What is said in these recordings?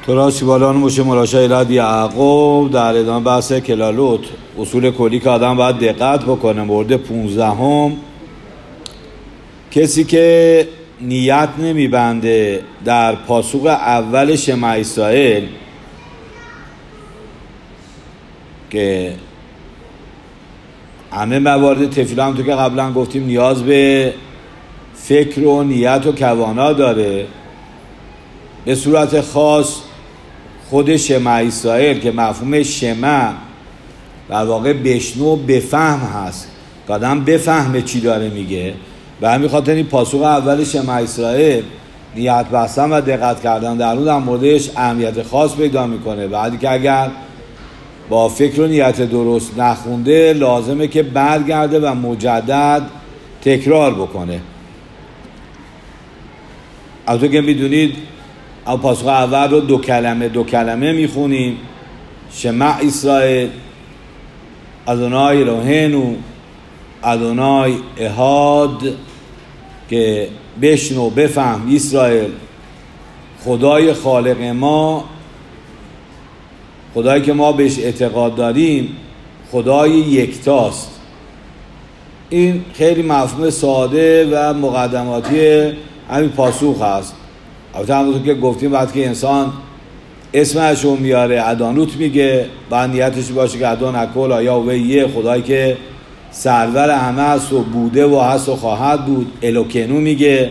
تورا شیبالان موشه مراشا ایلاد یعقوب در ادامه بحث کلالوت، اصول کلی که آدم باید دقت بکنه. مورد 15 کسی که نیت نمیبنده در پاسوق اول شمع اسرائیل که همه موارد تفیلا هم تو که قبلا گفتیم نیاز به فکر و نیت و کوانا داره، به صورت خاص خود شمع اسرائیل که مفهوم شمع در واقع بشنو بفهم هست که آدم بفهمه چی داره میگه، و همین خاطر این پاسوق اول شمع اسرائیل نیت بستن و دقت کردن در اون در موردش اهمیت خاص پیدا میکنه. بعدی که اگر با فکر و نیت درست نخونده لازمه که برگرده و مجدد تکرار بکنه. البته که میدونید پاسوق اول رو دو کلمه میخونیم، شمع اسرائیل ادونای الوهینو ادونای احاد، که بشنو بفهم اسرائیل خدای خالق ما، خدایی که ما بهش اعتقاد داریم خدای یکتاست. این خیلی مفهوم ساده و مقدماتی همین پاسوق هست. البته همونطور که گفتیم وقتی که انسان اسمش رو میاره ادانوت میگه، بعد نیتش باشه که ادان اکل آیا و یه خدایی که سرور همه هست و بوده و هست و خواهد بود. الوکنو میگه،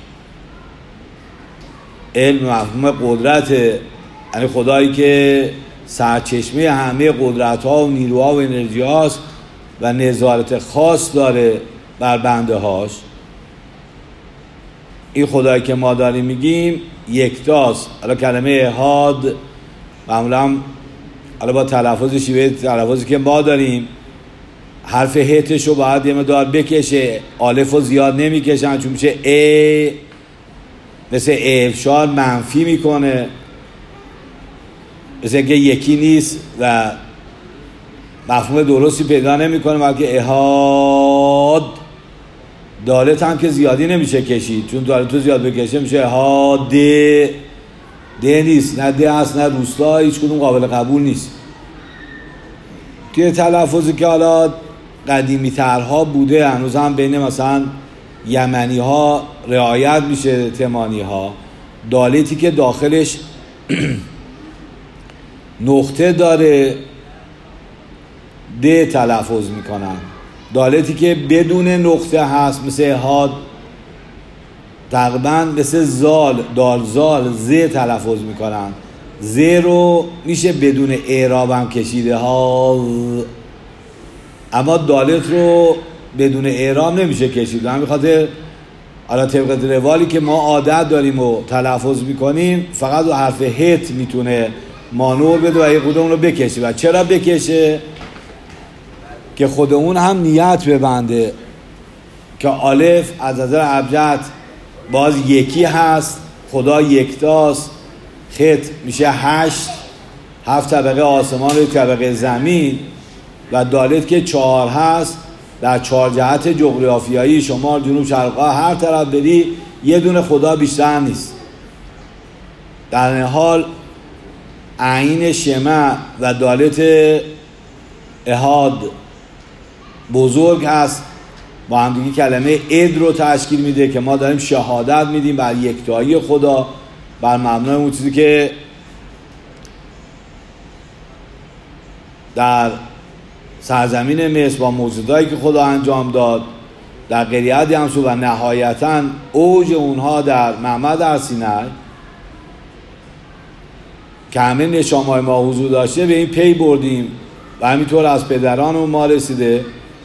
علم مفهوم قدرت، یعنی خدایی که سرچشمه همه قدرت ها و نیروها و انرژی هاست و نظارت خاص داره بر بنده هاش. این خدایی که ما داریم میگیم یکتاست. حالا کلمه احاد معمولا حالا با تلفظی که ما داریم حرف هتش رو باید یه مقدار بکشه، الف رو زیاد نمیکشن چون میشه مثل افشار منفی میکنه، مثل اینکه یکی نیست و مفهوم درستی پیدا نمیکنه. بلکه احاد دالت هم که زیادی نمیشه کشید، چون دالت رو زیاد بکشه میشه احاد ده نیست، نه ده هست نه روستا، هیچ کدوم قابل قبول نیست. توی تلفظی که حالا قدیمی ترها بوده هنوز هم بین مثلا یمنی ها رعایت میشه، تمانی ها، دالتی که داخلش نقطه داره ده تلفظ میکنن، دالتی که بدون نقطه هست مثل احاد تقریبا مثل دالزال ز تلفظ میکنن. ز رو میشه بدون اعراب هم کشیده ها، اما دالت رو بدون اعراب نمیشه کشید. همین خاطر حالا طبق روالی که ما عادت داریم و تلفظ میکنیم فقط و حرف هت میتونه مانور بده و یه قدوم رو بکشه. و چرا بکشه؟ که خود اون هم نیت ببنده که الف از نظر ابجد باز یکی هست، خدا یکتاست، خط میشه 7 طبقه آسمان و طبقه زمین، و دالت که 4 هست در 4 جهت جغرافیایی شمال جنوب شرق هر طرف بری یه دونه خدا بیشتر نیست. در این حال عین شمع و دالت احاد بزرگ هست، با هم دیگه کلمه اد رو تشکیل میده که ما داریم شهادت میدیم بر یکتایی خدا، بر مبنای اون چیزی که در سرزمین مصر با موجوداتی که خدا انجام داد در قریت یمسو و نهایتاً اوج اونها در معبد در سینای که همه نشانه‌های ما حضور داشته به این پی بردیم و همینطور از پدران ما رسیده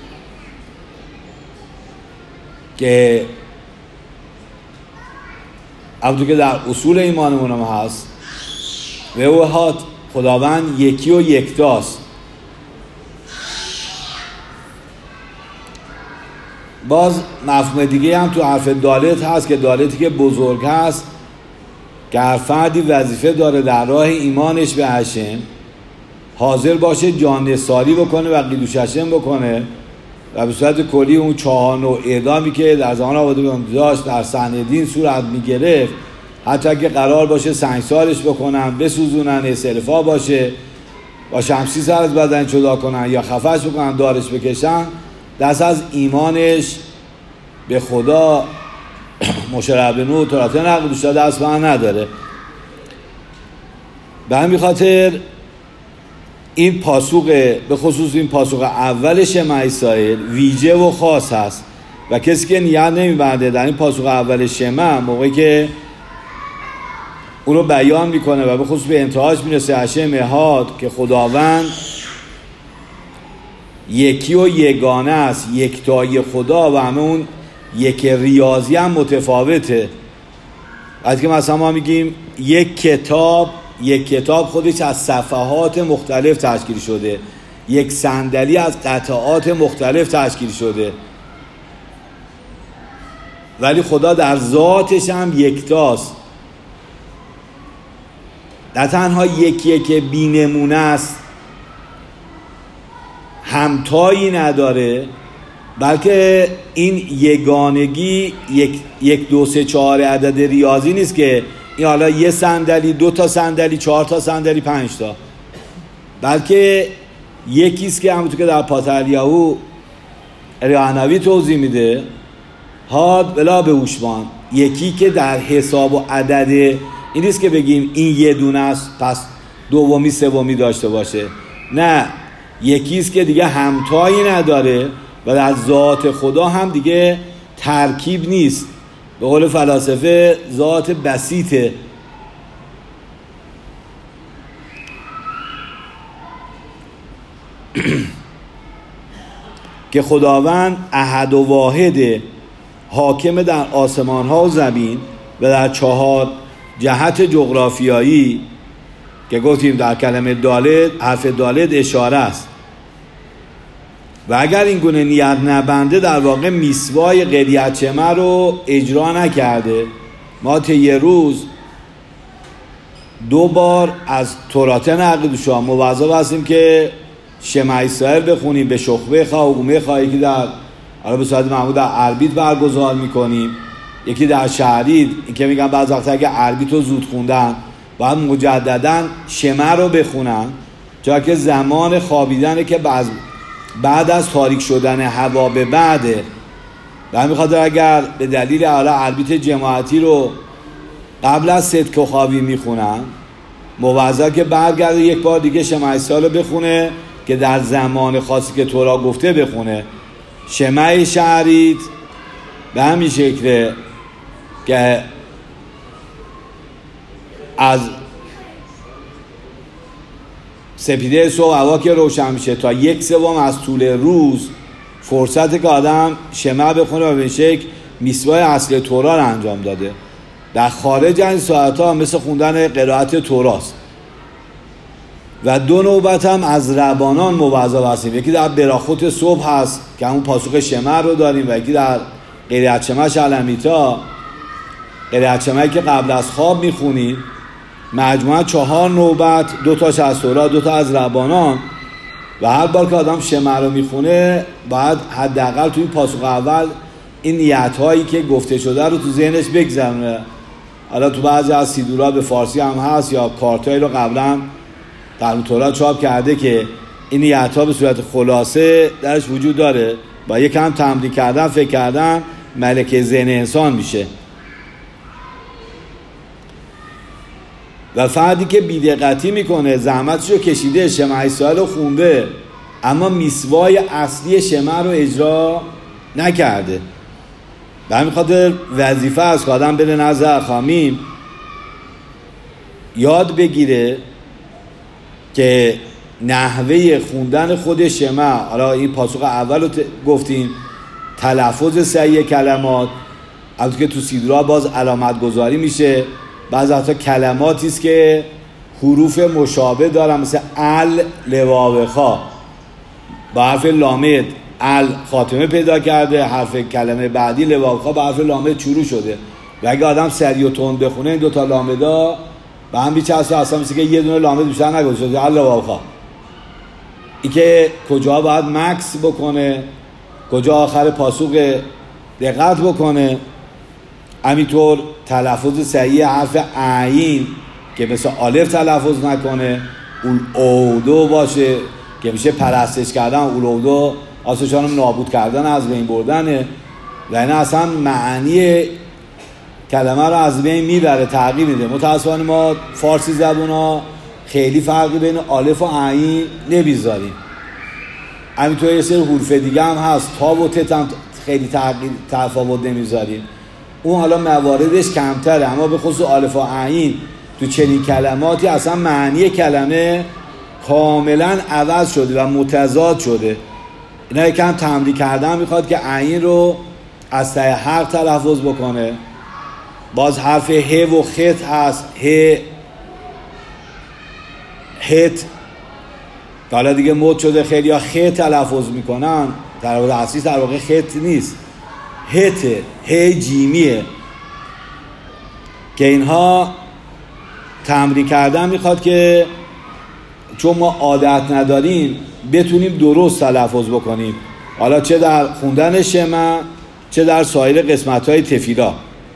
که همونطور که در اصول ایمانمون هم هست و اوهات خداوند یکی و یکتاست. باز مفهوم دیگه هم تو حرف دالت هست که دالتی که بزرگ هست که هر فردی وظیفه داره در راه ایمانش به هشم حاضر باشه جان نثاری بکنه و قیدوش هشم بکنه و به صورت کلی اون 4 نوع اعدامی که در زمان آبادی داشت در صحنه دین صورت میگرفت حتی که قرار باشه سنگسارش بکنن، بسوزونن، استعفا باشه، با شمشیر سر از بدن جدا کنن یا خفش بکنن، دارش بکشن، دست از ایمانش به خدا مشربنو ترات نقل دوشتا دست من نداره. به همین خاطر این پاسوق، به خصوص این پاسوق اول شمع اسرائیل ویژه و خاص هست و کسی که نیت نمیبنده در این پاسوق اول شمع، موقعی که اون رو بیان میکنه و به خصوص به انتهاش میرسه هشم احاد که خداوند یکی و یگانه است، یکتای خدا و همه اون یک ریاضی هم متفاوته. از که مثلا ما میگیم یک کتاب خودش از صفحات مختلف تشکیل شده، یک صندلی از قطعات مختلف تشکیل شده، ولی خدا در ذاتش هم یکتاست. نه تنها یکیه که بی نمونه است، همتایی نداره، بلکه این یگانگی یک دو سه چهار عدد ریاضی نیست که این حالا یه صندلی، 2 تا صندلی، 4 تا صندلی، 5 تا، بلکه یکیست که همونطور که در پاتلیاهو ریانوی توضیح میده، هاد بلا به هوشمان، یکی که در حساب و عدد این نیست که بگیم این یه دونه است پس دومی سومی داشته باشه، نه، یکیست که دیگه همتایی نداره و در ذات خدا هم دیگه ترکیب نیست. به قول فلاسفه ذات بسیطه. که خداوند احد و واحد، حاکم در آسمان ها و زمین و در 4 جهت جغرافیایی که گفتیم در کلمه دالت، حرف دالت اشاره است. و اگر این گونه نیت نبنده در واقع میسوای قریت شمع رو اجرا نکرده. ما طی روز 2 بار از تورات نقل دوشا موظف هستیم که شمع اسرائیل بخونیم، به شخبه خواه و گومه خواهی که در حالا به صورت معمول در عربیت برگزار میکنیم، یکی در شهرید. این که میگن بعض وقتا اگه عربیت رو زود خوندن باید مجددا شمع رو بخونن، چرا که زمان خوابیدنه که بعد از تاریک شدن هوا به بعده. به همین خاطر اگر به دلیل حالا عربیت جماعتی رو قبل از صدق و خوابی میخونن، موظف که برگرده یک بار دیگه شمع اسرائیل رو بخونه که در زمان خاصی که تورا گفته بخونه. شمع شهرید به همین شکله که از سپیده صبح هوا که روشن میشه تا 1/3 از طول روز فرصت که آدم شمع بخونه و به شکل میسوای اصل تورا رو انجام داده. در خارج این ساعت ها مثل خوندن قرائت توراست. و 2 نوبت هم از ربانان موظف هستیم. یکی در براخوت صبح هست که همون پاسخ شمع رو داریم و یکی در قریت شمع شلمیتا، قریت شمعی که قبل از خواب میخونیم. مجموعه 4 نوبت، 2 تاش از تورات، 2 تا از ربانان. و هر بار که آدم شمع رو میخونه باید حداقل توی پاسخ اول این نیت‌هایی که گفته شده رو تو ذهنش بگذرونه. حالا تو بعضی از سیدورا به فارسی هم هست یا کارتایی رو قبلا در تورات چاپ کرده که این نیت‌ها به صورت خلاصه درش وجود داره. با یکم تمرین کردن، فکر کردن، ملکه ذهن انسان میشه. و فردی که بی‌دقتی میکنه، زحمتش رو کشیده، شمع اسرائیل رو خونده، اما میسوای اصلی شمع رو اجرا نکرده، به همین خاطر وظیفه است که آدم بره نزد اخامیم یاد بگیره که نحوه خوندن خود شمع، حالا این پاسخ اول رو گفتیم، تلفظ صحیح کلمات، البته که تو سیدورا باز علامت گذاری میشه. بعضی وقتا کلماتی است که حروف مشابه دارن، مثل ال لواوخا با حرف لامد ال خاتمه پیدا کرده، حرف کلمه بعدی لواوخا با حرف لامد شروع شده. و اگه آدم سری و تند بخونه این 2 تا لامدا به هم بیچسبه، اصلا مثل که یه دونه لامد بیشتر نگذاشته، ال لواوخا. این که کجا باید مکس بکنه، کجا آخر پاسوق دقت بکنه. همینطور تلفظ صحیح حرف عین که مثل الف تلفظ نکنه، اولودو باشه که میشه پرستش کردن، اولودو آسوشانم نابود کردن، از بین بردنه، و این اصلا معنی کلمه رو از بین میبره، تغییر میده. متاسفانه ما فارسی زبون ها خیلی فرقی بین الف و عین نمیذاریم. همینطور یه سری حروف دیگه هم هست، تا و ت هم خیلی تفاوت نمیذاریم. اون حالا مواردش کمتره، اما به خصوص الف و عین تو چنین کلماتی اصلا معنی کلمه کاملا عوض شده و متضاد شده. اینا یکم تمرین کردن میخواد که عین رو از ته حرف تلفظ بکنه. باز حرف ه و خط هست، هت حالا دیگه مد شده، خیلی ها خط تلفظ میکنن، در واقع اصلی در واقع خط نیست، هته، ه جیمیه، که اینها تمرین کردن میخواد که چون ما عادت نداریم بتونیم درست تلفظ بکنیم، حالا چه در خوندن شمع چه در سایر قسمت‌های تفیلا.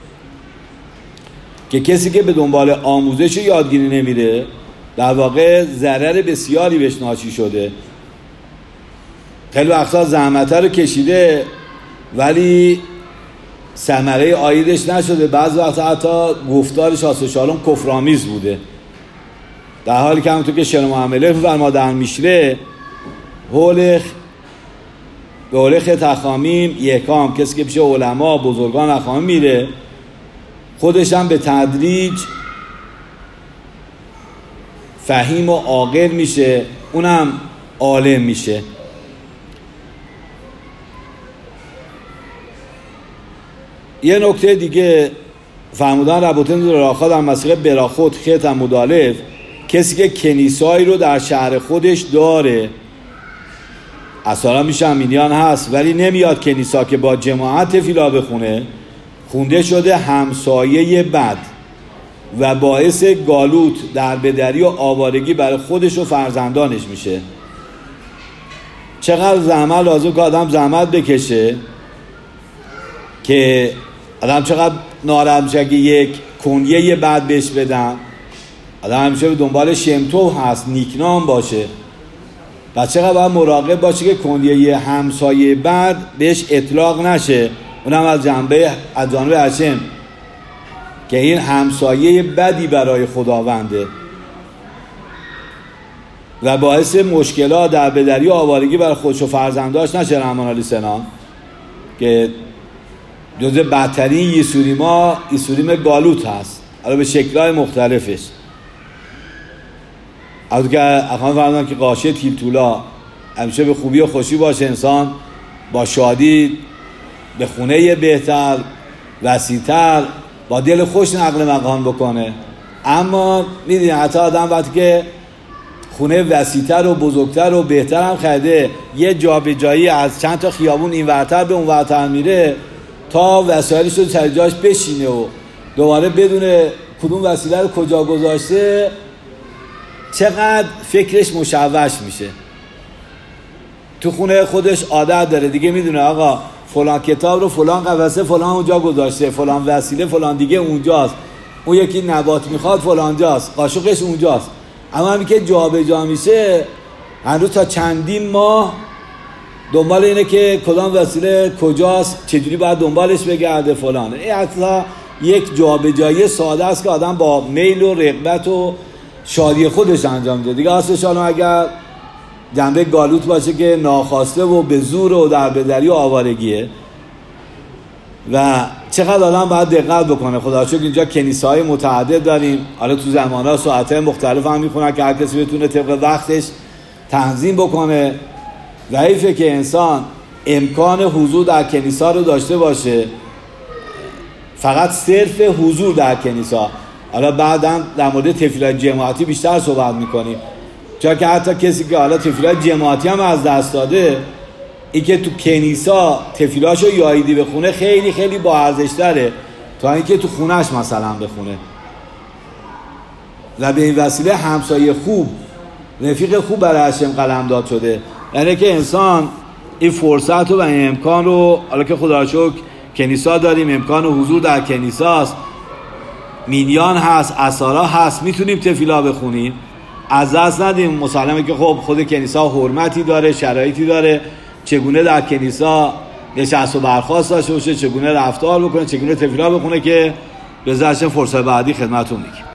که کسی که به دنبال آموزش و یادگیری نمیره در واقع ضرر بسیاری بهش ناشی شده. خیلی وقتا زحمت رو کشیده ولی ثمره عایدش نشده، بعضی وقتا حتی گفتارش آسوشالون کفرآمیز بوده، در حالی که همونطور که شعر معامله فرمودن میشره به هولخ تخامیم یکام، کسی که پیش علما بزرگان اخوام میره خودش هم به تدریج فهیم و عاقل میشه، اونم عالم میشه. یه نکته دیگه فرمودن رباطین راخا در مسیقه براخود خط هم مدالف، کسی که کنیسایی رو در شهر خودش داره، اصلا میشه امینیان هست ولی نمیاد کنیسا که با جماعت تفیلا بخونه، خونده شده همسایه بد و باعث گالوت در بدری و آوارگی برای خودش و فرزندانش میشه. چقدر زحمت لازم که آدم زحمت بکشه، که آدم چقدر ناراحت میشه که یک کنیه بد بهش بدن. آدم همیشه به دنبال شمتو هست، نیکنام باشه، و چقدر باید مراقب باشه که کنیه همسایه بد بهش اطلاق نشه، اونم از جانب هشم، که این همسایه بدی برای خداونده و باعث مشکلات در بدری و آوارگی برای خودش و فرزنداش نشه. رحمان علی سنان که جزء بدترین یسوریم گالوت هست، حالا به شکل‌های مختلفش. از که اخوان فرمودن که قاشه تیلتولا همیشه به خوبی و خوشی باشه، انسان با شادی به خونه بهتر وسیع‌تر با دل خوش نقل مکان بکنه. اما میدونی حتی آدم وقتی که خونه وسیع‌تر و بزرگتر و بهتر هم خریده، یه جابجایی از چند تا خیابون این ورتر به اون ورتر میره تا وسایلش رو سر جاش بشینه و دوباره بدون کدوم وسیله رو کجا گذاشته، چقدر فکرش مشوش میشه. تو خونه خودش عادت داره دیگه، میدونه آقا فلان کتاب رو فلان قفسه فلان اونجا گذاشته، فلان وسیله فلان دیگه اونجاست، اون یکی نبات میخواد فلان جاست، قاشقش اونجاست. اما همین که جا به جا میشه هنوز تا چندین ماه دنبال اینه که کدام وسیله کجاست، چجوری باید دنبالش بگرده فلانه. این حتی یک جا به جایی ساده است که آدم با میل و رغبت و شادی خودش انجام میده دیگه. اصلش اگر جنبه گالوت باشه که ناخواسته و به زور و در بدری و آوارگیه، و چقدر آدم باید دقت بکنه. خدا شکر اینجا کنیسه‌های متعدد داریم، حالا تو زمان‌ها ساعت‌های مختلف هم میخونن که هر کسی بتونه طبق وقتش تنظیم بکنه. و حیفه که انسان امکان حضور در کنیسا رو داشته باشه، فقط صرف حضور در کنیسا. حالا بعداً در مورد تفیلات جماعتی بیشتر صحبت میکنیم، چون که حتی کسی که حالا تفیلات جماعتی هم از دست داده، این که تو کنیسا تفیلاشو یاییدی بخونه خیلی خیلی با ارزش تره تا اینکه تو خونش مثلا بخونه. و به این وسیله همسایه خوب، رفیق خوب برای هشم قلمداد شده. یعنی که انسان این فرصت و این امکان رو، حالا که خدا رو شکر کنیسا داریم، امکان حضور در کنیساست، مینیان هست، اسارا هست، میتونیم تفیلا بخونیم، از دست ندیم. مسلمه که خب خود کنیسا حرمتی داره، شرایطی داره، چگونه در کنیسا نشست و برخاست داشته باشه، چگونه رفتار بکنه، چگونه تفیلا بخونه که به ذات فرصت بعدی خدمتتون میگیم.